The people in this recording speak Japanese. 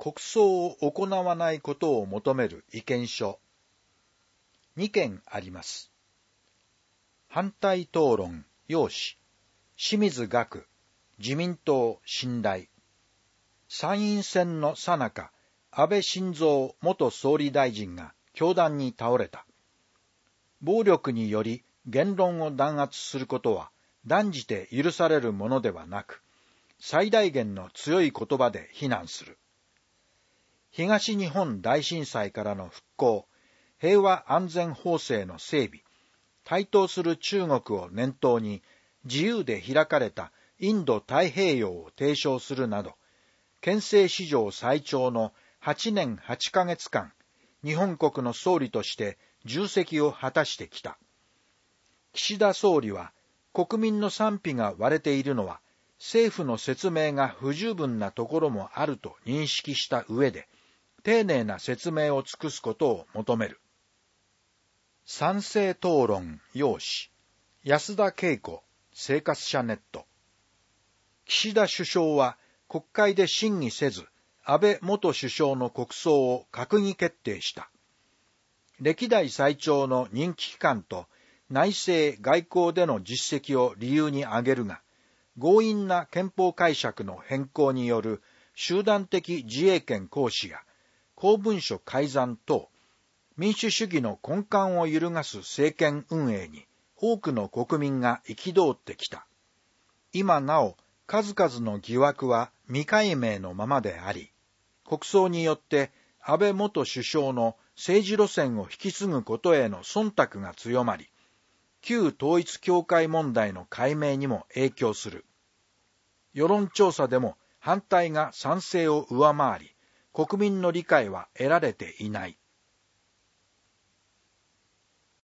国葬を行わないことを求める意見書。2件あります。反対討論、要旨、清水岳、自民党信頼。参院選の最中、安倍晋三元総理大臣が凶弾に倒れた。暴力により言論を弾圧することは断じて許されるものではなく、最大限の強い言葉で非難する。東日本大震災からの復興、平和安全法制の整備、台頭する中国を念頭に自由で開かれたインド太平洋を提唱するなど、憲政史上最長の8年8ヶ月間、日本国の総理として重責を果たしてきた。岸田総理は、国民の賛否が割れているのは、政府の説明が不十分なところもあると認識した上で、丁寧な説明を尽くすことを求める。賛成討論要旨、安田恵子、生活者ネット。岸田首相は国会で審議せず、安倍元首相の国葬を閣議決定した。歴代最長の任期期間と内政外交での実績を理由に挙げるが、強引な憲法解釈の変更による集団的自衛権行使や公文書改ざん等、民主主義の根幹を揺るがす政権運営に多くの国民が憤ってきた。今なお数々の疑惑は未解明のままであり、国葬によって安倍元首相の政治路線を引き継ぐことへの忖度が強まり、旧統一教会問題の解明にも影響する。世論調査でも反対が賛成を上回り、国民の理解は得られていない。